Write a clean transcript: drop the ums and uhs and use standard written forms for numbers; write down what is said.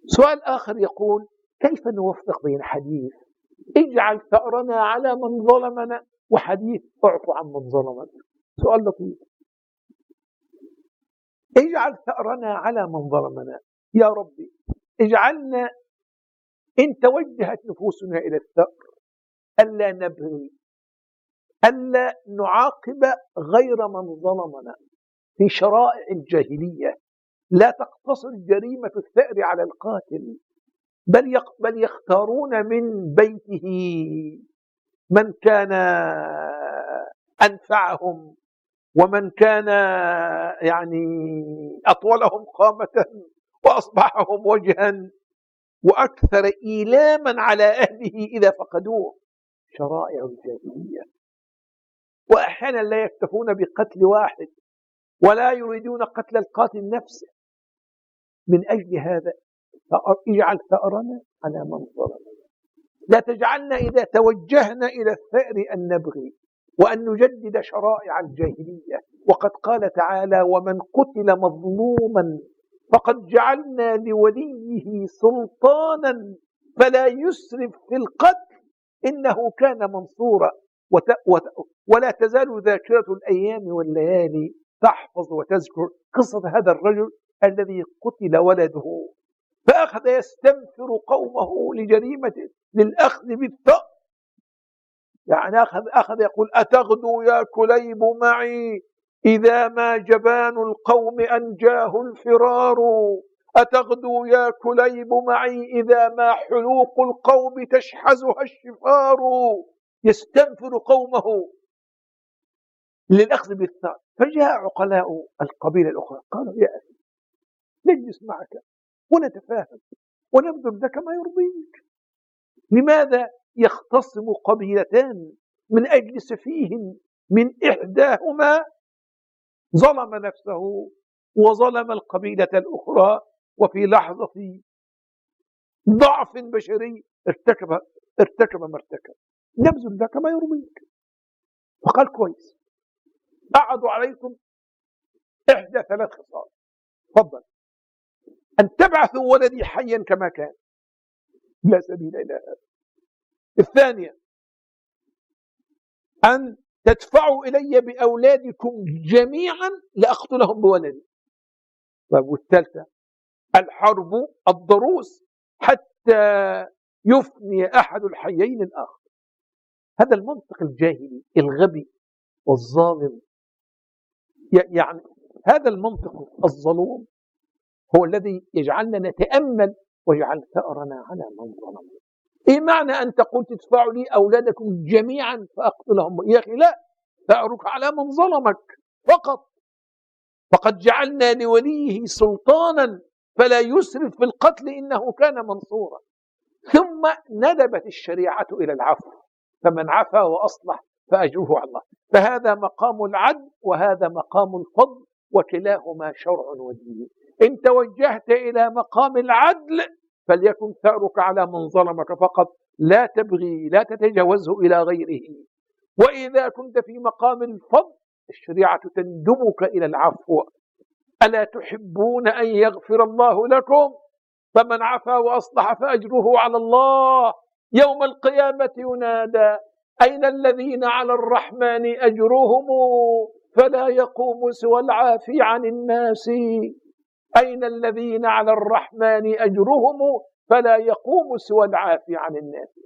سؤال آخر يقول: كيف نوفق بين حديث اجعل ثأرنا على من ظلمنا وحديث اعف عن من ظلمنا؟ سؤال لطيف. اجعل ثأرنا على من ظلمنا، يا ربي اجعلنا إن توجهت نفوسنا إلى الثأر ألا نبغي، ألا نعاقب غير من ظلمنا. في شرائع الجاهلية لا تقتصر جريمة الثأر على القاتل، بل يختارون من بيته من كان أنفعهم ومن كان يعني أطولهم قامة وأصبحهم وجها وأكثر إيلاما على أهله إذا فقدوه. شرائع الجاهلية. وأحيانا لا يكتفون بقتل واحد ولا يريدون قتل القاتل نفسه. من أجل هذا اجعل ثأرنا على من ظلمنا، لا تجعلنا إذا توجهنا إلى الثأر أن نبغي وأن نجدد شرائع الجاهلية. وقد قال تعالى: ومن قتل مظلوما فقد جعلنا لوليه سلطانا فلا يسرف في القتل إنه كان منصورا. ولا تزال ذاكرة الأيام والليالي تحفظ وتذكر قصة هذا الرجل الذي قتل ولده فأخذ يستنفر قومه لجريمته للأخذ بالثأر. يعني أخذ يقول: أتغدو يا كليب معي إذا ما جبان القوم أنجاه الفرار، أتغدو يا كليب معي إذا ما حلوق القوم تشحذها الشفار. يستنفر قومه للأخذ بالثأر. فجاء عقلاء القبيلة الأخرى قالوا: يا أخي نجلس معك ونتفاهم ونبذل لك ما يرضيك. لماذا يختصم قبيلتان من أجل سفيه من إحداهما ظلم نفسه وظلم القبيلة الأخرى وفي لحظة ضعف بشري ارتكب ما ارتكب؟ نبذل لك ما يرضيك. فقال: كويس، أعرض عليكم إحدى ثلاث خصال. تفضل، أن تبعثوا ولدي حيا كما كان، لا سبيل إلى هذا. الثانية أن تدفعوا إلي بأولادكم جميعا لأقتلهم بولدي. طيب، والثالثة الحرب الضروس حتى يفني أحد الحيين الآخر. هذا المنطق الجاهلي الغبي والظالم، يعني هذا المنطق الظلوم هو الذي يجعلنا نتأمل: واجعل ثأرنا على من ظلمنا. إيه معنى أن تقول تدفع لي أولادكم جميعا فأقتلهم؟ يا أخي لا، ثأرك على من ظلمك فقط. فقد جعلنا لوليه سلطانا فلا يسرف في القتل إنه كان منصورا. ثم ندبت الشريعة إلى العفو، فمن عفا وأصلح فأجره على الله. فهذا مقام العدل وهذا مقام الفضل، وكلاهما شرع ودين. إن توجهت إلى مقام العدل فليكن ثأرك على من ظلمك فقط، لا تبغي، لا تتجاوزه إلى غيره. وإذا كنت في مقام الفضل الشريعة تندبك إلى العفو. ألا تحبون أن يغفر الله لكم؟ فمن عفا وأصلح فأجره على الله. يوم القيامة ينادى: أين الذين على الرحمن أجرهم فلا يقوم سوى العافي عن الناس. أين الذين على الرحمن أجرهم فلا يقوم سوى العافي عن الناس.